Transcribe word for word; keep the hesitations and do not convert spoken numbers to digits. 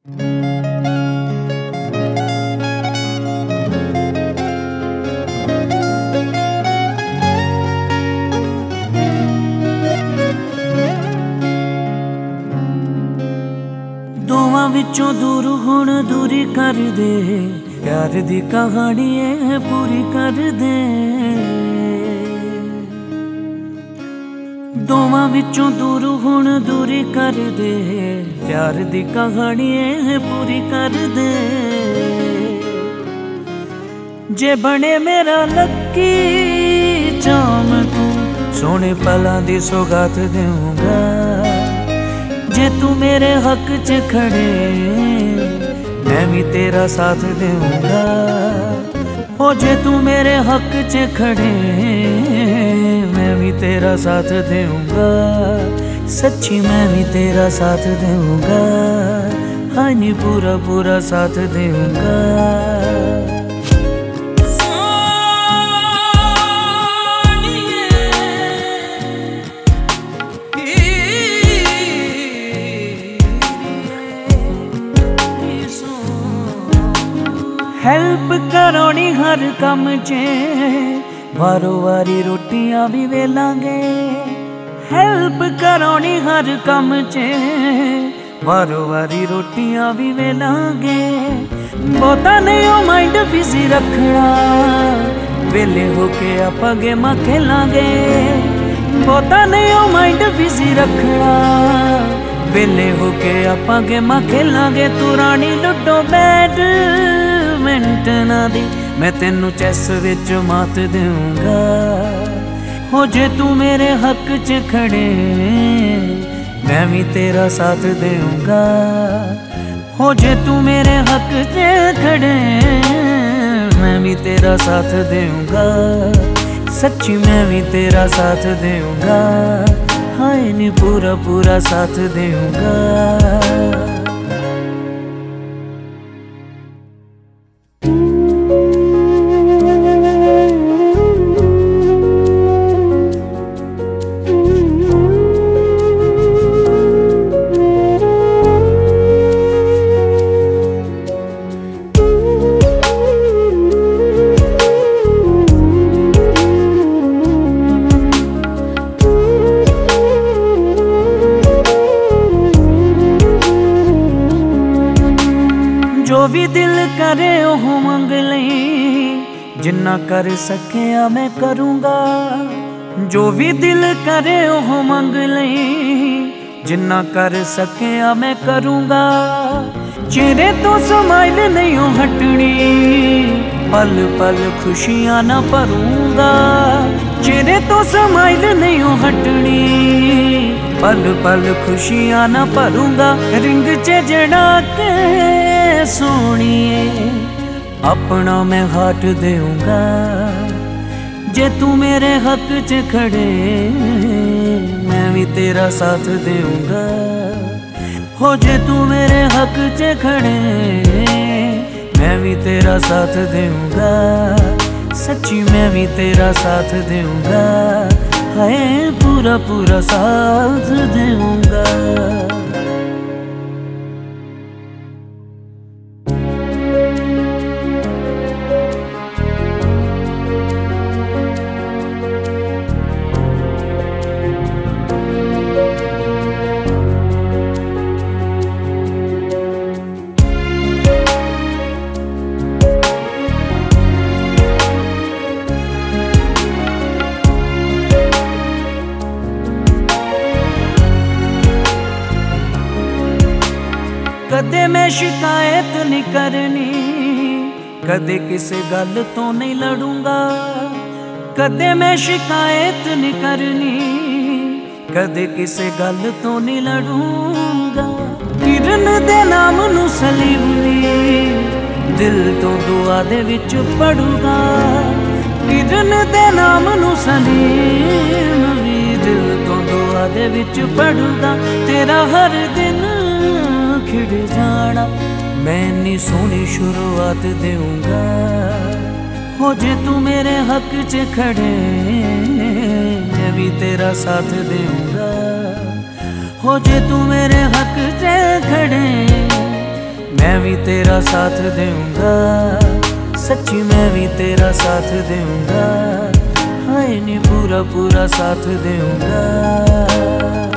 ਦੋਵਾਂ ਵਿੱਚੋਂ ਦੂਰ ਹੁਣ ਦੂਰੀ ਕਰ ਦੇ, ਪਿਆਰ ਦੀ ਕਹਾਣੀ ਇਹ ਪੂਰੀ ਕਰ ਦੇ। ਦੋਵਾਂ ਵਿੱਚੋਂ ਦੂਰ ਹੁਣ ਦੂਰੀ ਕਰ ਦੇ, ਪਿਆਰ ਦੀ ਕਹਾਣੀ ਇਹ ਪੂਰੀ ਕਰ ਦੇ। ਜੇ ਬਣੇ ਮੇਰਾ ਲੱਕੀ ਚਾਮ ਤੂੰ, ਸੋਹਣੇ ਪਲਾਂ ਦੀ ਸੌਗਾਤ ਦੇਊਂਗਾ। जे तू मेरे हक च खड़े, मैं भी तेरा साथ दूंगा। हो जे तू मेरे हक च खड़े, मैं भी तेरा साथ दूंगा। सच्ची मैं भी तेरा साथ दूंगा, हाँ नी पूरा पूरा साथ दूंगा। ਹੈਲਪ ਕਰਾਉਣੀ ਹਰ ਕੰਮ 'ਚ, ਵਾਰੋ ਵਾਰੀ ਰੋਟੀਆਂ ਵੀ ਵੇਲਾਂਗੇ। ਹੈਲਪ ਕਰਾਉਣੀ ਹਰ ਕੰਮ 'ਚ, ਵਾਰੋ ਵਾਰੀ ਰੋਟੀਆਂ ਵੀ ਵੇਲਾਂਗੇ। ਬਹੁਤਾ ਨਹੀਂ ਉਹ ਮਾਈਂਡ ਬਿਜ਼ੀ ਰੱਖਣਾ, ਵੇਲੇ ਹੋ ਕੇ ਆਪਾਂ ਗੇਮਾਂ ਖੇਲਾਂਗੇ। ਬਹੁਤਾ ਨਹੀਂ ਉਹ ਮਾਈਂਡ ਬਿਜ਼ੀ ਰੱਖਣਾ, ਵੇਲੇ ਹੋ ਕੇ ਆਪਾਂ ਗੇਮਾਂ ਖੇਲਾਂਗੇ। ਤੂੰ ਰਾਣੀ ਲੁੱਡੋ ਬੈਡ ਮਿੰਟਾਂ ਦੀ, ਮੈਂ ਤੈਨੂੰ ਚੈਸ ਵਿੱਚ ਮਾਤ ਦੇਊਂਗਾ। ਹੋ ਜੇ ਤੂੰ ਮੇਰੇ ਹੱਕ 'ਚ ਖੜੇ, ਮੈਂ ਵੀ ਤੇਰਾ ਸਾਥ ਦੇਊਂਗਾ। ਹੋ ਜੇ ਤੂੰ ਮੇਰੇ ਹੱਕ 'ਚ ਖੜੇ, ਮੈਂ ਵੀ ਤੇਰਾ ਸਾਥ ਦੇਊਂਗਾ। ਸੱਚੀ ਮੈਂ ਵੀ ਤੇਰਾ ਸਾਥ ਦੇਊਂਗਾ, ਹਾਏ ਨੀ ਪੂਰਾ ਪੂਰਾ ਸਾਥ ਦੇਊਂਗਾ। ਜੋ ਵੀ ਦਿਲ ਕਰੇ ਉਹ ਮੰਗ ਲਈ, ਜਿੰਨਾ ਕਰ ਸਕਿਆ ਮੈਂ ਕਰੂੰਗਾ। ਜੋ ਵੀ ਦਿਲ ਕਰੇ ਉਹ ਮੰਗ ਲਈ, ਜਿੰਨਾ ਕਰ ਸਕਿਆ ਮੈਂ ਕਰੂੰਗਾ। ਚਿਹਰੇ ਤੋਂ ਸਮਾਈਲ ਨਹੀਂ ਉਹ ਹਟਣੀ, ਪਲ ਪਲ ਖੁਸ਼ੀਆਂ ਨਾ ਭਰੂੰਗਾ। ਚਿਹਰੇ ਤੋਂ ਸਮਾਈਲ ਨਹੀਂ ਉਹ ਹਟਣੀ, ਪਲ ਪਲ ਖੁਸ਼ੀਆਂ ਨਾ ਭਰੂੰਗਾ। ਰਿੰਗ 'ਚ ਜੜਾ ਕੇ ਸੋਹਣੀਏ, ਆਪਣਾ ਮੈਂ ਹਾਟ ਦੇਊਂਗਾ। ਜੇ ਤੂੰ ਮੇਰੇ ਹੱਕ 'ਚ ਖੜੇ, ਮੈਂ ਵੀ ਤੇਰਾ ਸਾਥ ਦੇਊਂਗਾ। ਹੋ ਜੇ ਤੂੰ ਮੇਰੇ ਹੱਕ 'ਚ ਖੜੇ, ਮੈਂ ਵੀ ਤੇਰਾ ਸਾਥ ਦੇਊਂਗਾ। ਸੱਚੀ ਮੈਂ ਵੀ ਤੇਰਾ ਸਾਥ ਦੇਊਂਗਾ, ਹਾਏ ਪੂਰਾ ਪੂਰਾ ਸਾਥ ਦੇਊਂਗਾ। ਕਦੇ ਮੈਂ ਸ਼ਿਕਾਇਤ ਨਹੀਂ ਕਰਨੀ, ਕਦੇ ਕਿਸੇ ਗੱਲ ਤੋਂ ਨਹੀਂ ਲੜੂੰਗਾ। ਕਦੇ ਮੈਂ ਸ਼ਿਕਾਇਤ ਨਹੀਂ ਕਰਨੀ, ਕਦੇ ਕਿਸੇ ਗੱਲ ਤੋਂ ਨਹੀਂ ਲੜੂੰਗਾ। ਕਿਰਨ ਦੇ ਨਾਮ ਨੂੰ ਸਲੀਮ ਦਿਲ ਤੋਂ ਦੁਆ ਦੇ ਵਿੱਚ ਪੜੂਗਾ। ਕਿਰਨ ਦੇ ਨਾਮ ਨੂੰ ਸਲੀਮ ਵੀ ਦਿਲ ਤੋਂ ਦੁਆ ਦੇ ਵਿੱਚ ਪੜੂਗਾ। ਤੇਰਾ ਹਰ ਦਿਨ ਖਿੜ ਜਾਣਾ, ਮੈਂ ਨੀ ਸੋਹਣੀ ਸ਼ੁਰੂਆਤ ਦੇਊਂਗਾ। ਹੋ ਜੇ ਤੂੰ ਮੇਰੇ ਹੱਕ 'ਚ ਖੜੇ, मैं भी तेरा साथ दूंगा। हो जे तू मेरे हक से खड़े, भी तेरा साथ दूंगा, सच्ची मैं भी तेरा साथ दूंगा, हाय नी पूरा पूरा साथ दूंगा।